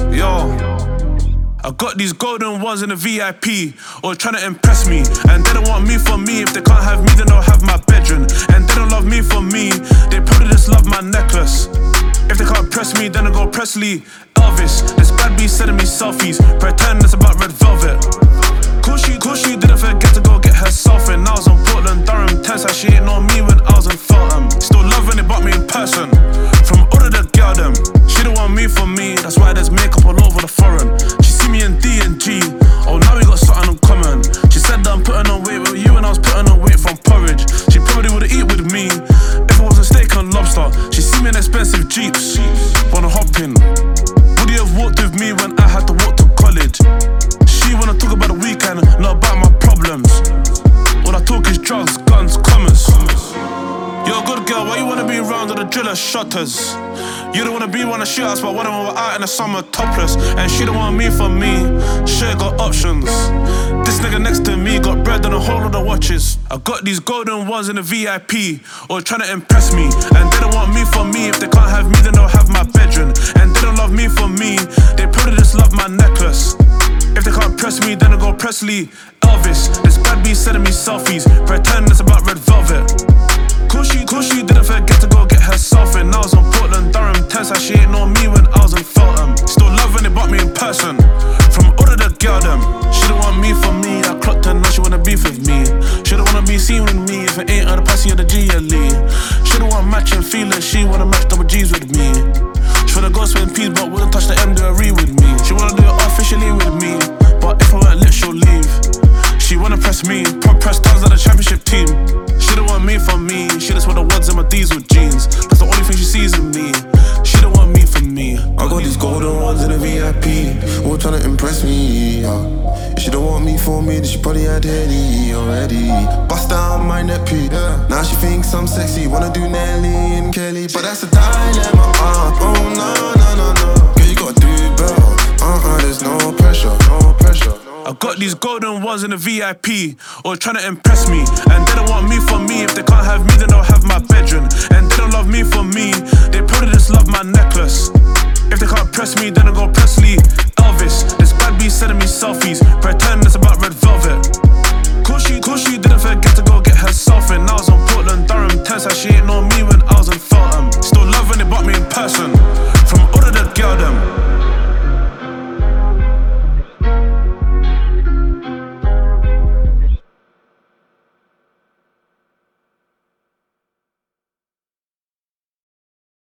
Yo, I got these golden ones in the VIP, all trying to impress me. And they don't want me for me. If they can't have me, then they'll have my bedroom. And they don't love me for me, they probably just love my necklace. If they can't press me, then I go Presley, Elvis. This bad B sending me selfies, pretend it's about red velvet. Cool she didn't forget to go get herself in. I was on Portland, Durham, tense like she ain't know me when I was in Feltham. Still love when they bought me in person, from all of the girl them. She don't want me for me, that's why there's makeup all over the foreign. She see me in D&G, oh now we got something in common. She said that I'm putting on weight with you and I was putting on weight from porridge. She probably would've eat with me if it wasn't steak and lobster. She see me in expensive Jeeps, wanna hop in. Would you have walked with me when I had to walk to college? She wanna talk about the weekend, not about my problems. All I talk is drugs, guns, commas. You're a good girl, why you wanna be around all the driller shutters? You don't wanna be one of the shootouts, but one of them were out in the summer topless. And she don't want me for me, she got options. This nigga next to me got bread and a whole lot of watches. I got these golden ones in the VIP, all trying to impress me. And they don't want me for me, if they can't have me, then they'll have my bedroom. And they don't love me for me, they probably just love my necklace. If they can't press me, then I go Presley, Elvis. This bad B sending me selfies, pretend it's about red velvet. Cool she didn't forget to go get herself in. I was on Portland, Durham, tense like she ain't know me when I was in Feltham. Still love when they bought me in person, from all of the girl them. She don't want me for me, I clocked her, now she wanna beef with me. She don't wanna be seen with me, if it ain't on the passy or the GLE. She don't want matching feelings, she wanna match double G's with me. She wanna go spend peas, but wouldn't touch the M, do a re with me. She wanna do it officially with me, but if I weren't lit, she'll leave. She wanna press me, press tons of the championship team. She don't want me for me, she just want the ones in my diesel jeans. That's the only thing she sees in me, she don't want me for me. I got these golden ones in the VIP, all trying to impress me, If she don't want me for me, then she probably had Henny already. Bust down my neppy, now she thinks I'm sexy. Wanna do Nelly and Kelly, but that's a dilemma, oh no. Girl, you gotta do better, there's no pressure. I got these golden ones in the VIP, all trying to impress me. And they don't want me for me, if they can't have me, then they'll have my bedroom. And they don't love me for me, they probably just love my necklace. If they can't press me, then I go Presley, Elvis. This bad B sending me selfies, pretend it's about red velvet. Cool she